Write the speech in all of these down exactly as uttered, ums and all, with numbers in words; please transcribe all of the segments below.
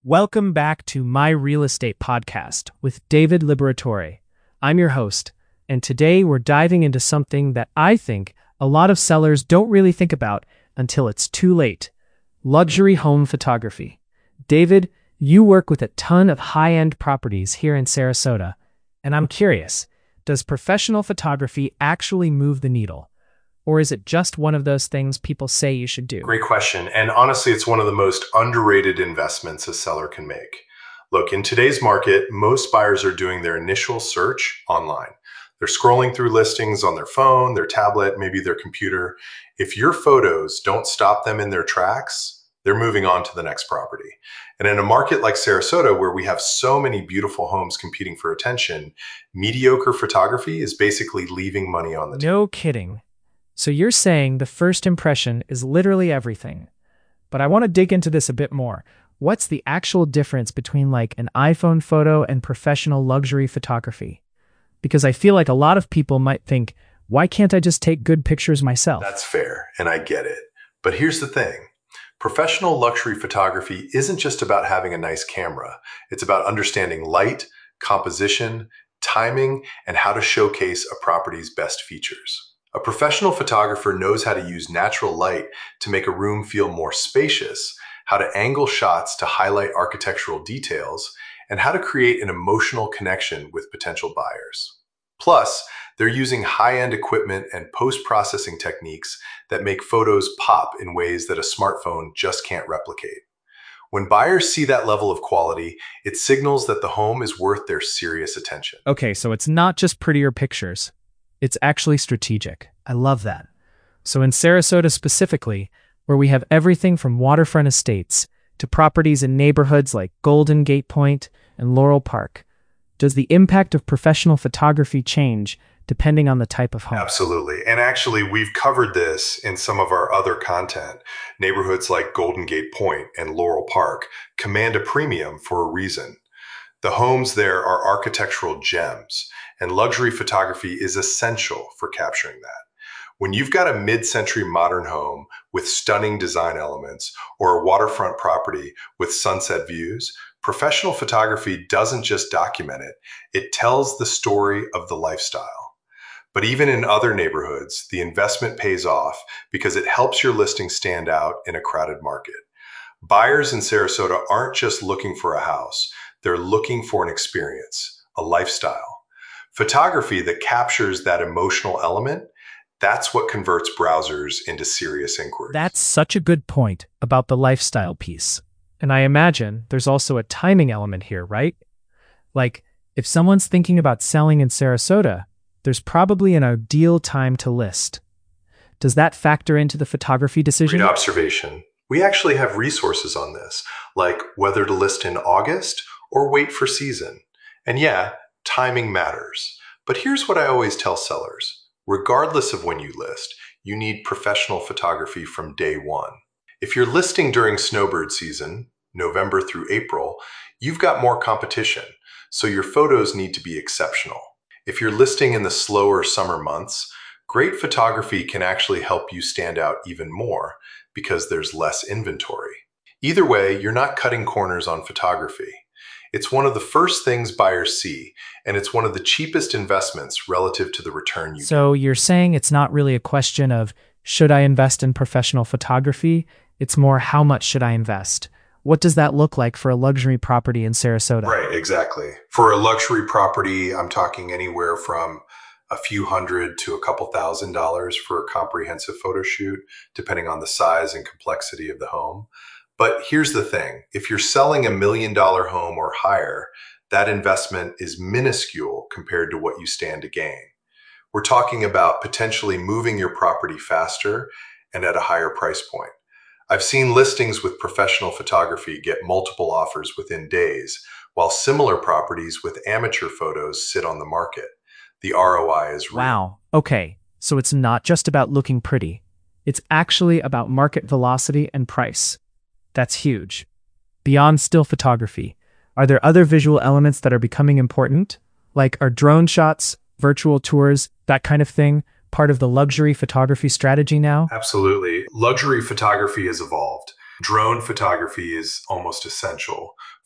Welcome back to My Real Estate Podcast with David Liberatore. I'm your host, and today we're diving into something that I think a lot of sellers don't really think about until it's too late: luxury home photography. David, you work with a ton of high-end properties here in Sarasota, and I'm curious, does professional photography actually move the needle? Or is it just one of those things people say you should do? Great question. And honestly, it's one of the most underrated investments a seller can make. Look, in today's market, most buyers are doing their initial search online. They're scrolling through listings on their phone, their tablet, maybe their computer. If your photos don't stop them in their tracks, they're moving on to the next property. And in a market like Sarasota, where we have so many beautiful homes competing for attention, mediocre photography is basically leaving money on the table. No kidding. So you're saying the first impression is literally everything. But I want to dig into this a bit more. What's the actual difference between like an iPhone photo and professional luxury photography? Because I feel like a lot of people might think, why can't I just take good pictures myself? That's fair, and I get it. But here's the thing. Professional luxury photography isn't just about having a nice camera. It's about understanding light, composition, timing, and how to showcase a property's best features. A professional photographer knows how to use natural light to make a room feel more spacious, how to angle shots to highlight architectural details, and how to create an emotional connection with potential buyers. Plus, they're using high-end equipment and post-processing techniques that make photos pop in ways that a smartphone just can't replicate. When buyers see that level of quality, it signals that the home is worth their serious attention. Okay, so it's not just prettier pictures. It's actually strategic. I love that. So in Sarasota specifically, where we have everything from waterfront estates to properties in neighborhoods like Golden Gate Point and Laurel Park, does the impact of professional photography change depending on the type of home? Absolutely. And actually, we've covered this in some of our other content. Neighborhoods like Golden Gate Point and Laurel Park command a premium for a reason. The homes there are architectural gems, and luxury photography is essential for capturing that. When you've got a mid-century modern home with stunning design elements or a waterfront property with sunset views, professional photography doesn't just document it, it tells the story of the lifestyle. But even in other neighborhoods, the investment pays off because it helps your listing stand out in a crowded market. Buyers in Sarasota aren't just looking for a house, they're looking for an experience, a lifestyle. Photography that captures that emotional element, that's what converts browsers into serious inquiries. That's such a good point about the lifestyle piece. And I imagine there's also a timing element here, right? Like, if someone's thinking about selling in Sarasota, there's probably an ideal time to list. Does that factor into the photography decision? Great observation. We actually have resources on this, like whether to list in August or wait for season. And yeah, timing matters. But here's what I always tell sellers. Regardless of when you list, you need professional photography from day one. If you're listing during snowbird season, November through April, you've got more competition, so your photos need to be exceptional. If you're listing in the slower summer months, great photography can actually help you stand out even more because there's less inventory. Either way, you're not cutting corners on photography. It's one of the first things buyers see, and it's one of the cheapest investments relative to the return you get. So you're saying it's not really a question of, should I invest in professional photography? It's more, how much should I invest? What does that look like for a luxury property in Sarasota? Right, exactly. For a luxury property, I'm talking anywhere from a few hundred to a couple thousand dollars for a comprehensive photo shoot, depending on the size and complexity of the home. But here's the thing, if you're selling a million dollar home or higher, that investment is minuscule compared to what you stand to gain. We're talking about potentially moving your property faster and at a higher price point. I've seen listings with professional photography get multiple offers within days, while similar properties with amateur photos sit on the market. The R O I is real. Wow. Okay. So it's not just about looking pretty. It's actually about market velocity and price. That's huge. Beyond still photography, are there other visual elements that are becoming important? Like, are drone shots, virtual tours, that kind of thing, part of the luxury photography strategy now? Absolutely. Luxury photography has evolved. Drone photography is almost essential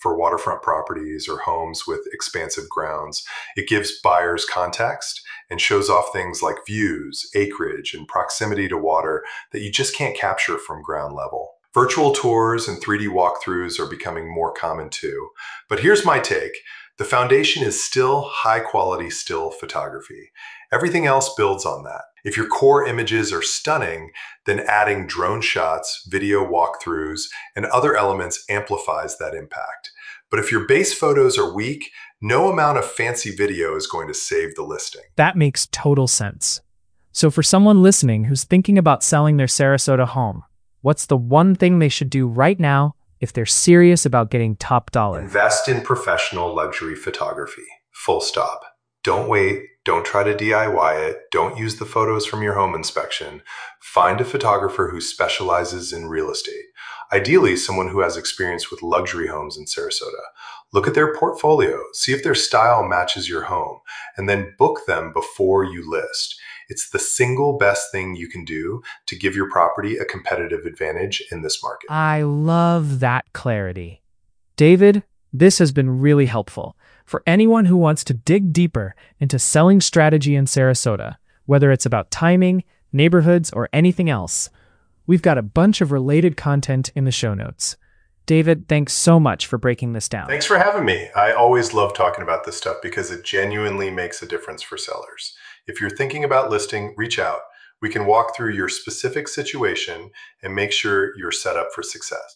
for waterfront properties or homes with expansive grounds. It gives buyers context and shows off things like views, acreage, and proximity to water that you just can't capture from ground level. Virtual tours and three D walkthroughs are becoming more common too. But here's my take. The foundation is still high-quality still photography. Everything else builds on that. If your core images are stunning, then adding drone shots, video walkthroughs, and other elements amplifies that impact. But if your base photos are weak, no amount of fancy video is going to save the listing. That makes total sense. So for someone listening who's thinking about selling their Sarasota home, what's the one thing they should do right now if they're serious about getting top dollar? Invest in professional luxury photography. Full stop. Don't wait. Don't try to D I Y it. Don't use the photos from your home inspection. Find a photographer who specializes in real estate. Ideally, someone who has experience with luxury homes in Sarasota. Look at their portfolio, see if their style matches your home, and then book them before you list. It's the single best thing you can do to give your property a competitive advantage in this market. I love that clarity. David, this has been really helpful. For anyone who wants to dig deeper into selling strategy in Sarasota, whether it's about timing, neighborhoods, or anything else, we've got a bunch of related content in the show notes. David, thanks so much for breaking this down. Thanks for having me. I always love talking about this stuff because it genuinely makes a difference for sellers. If you're thinking about listing, reach out. We can walk through your specific situation and make sure you're set up for success.